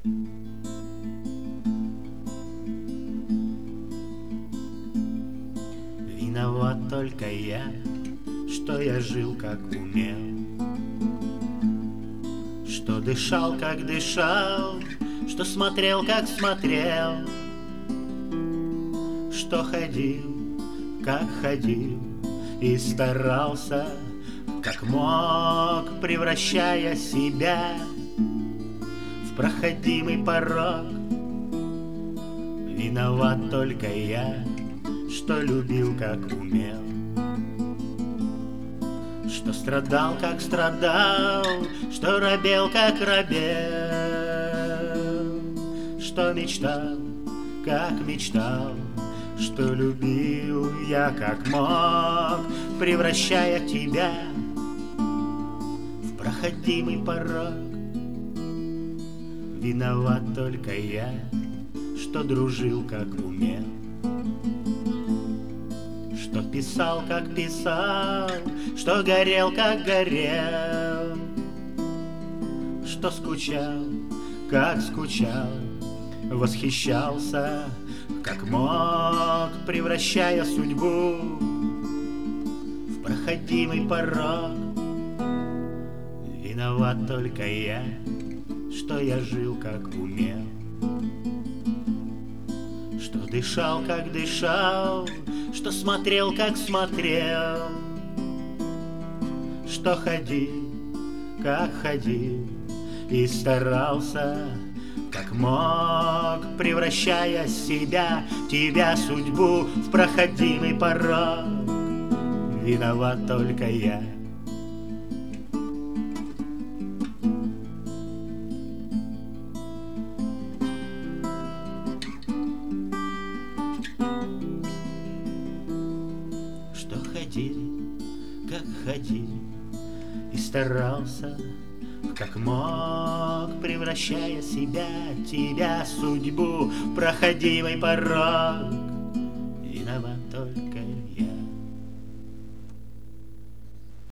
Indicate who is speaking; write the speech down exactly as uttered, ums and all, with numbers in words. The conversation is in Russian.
Speaker 1: Виноват только я, что я жил, как умел, что дышал, как дышал, что смотрел, как смотрел, что ходил, как ходил, и старался, как мог, превращая себя в проходимый порог. Виноват только я, что любил, как умел, что страдал, как страдал, что робел, как робел, что мечтал, как мечтал, что любил я, как мог, превращая тебя в проходимый порог. Виноват только я, что дружил, как умел, что писал, как писал, что горел, как горел, что скучал, как скучал, восхищался, как мог, превращая судьбу в проходимый порог. Виноват только я, что я жил, как умел, что дышал, как дышал, что смотрел, как смотрел, что ходил, как ходил, и старался, как мог, превращая себя, тебя, судьбу, в проходимый порог. Виноват только я. Что ходил, как ходил, и старался, как мог, превращая себя, тебя, судьбу, в проходимый порог.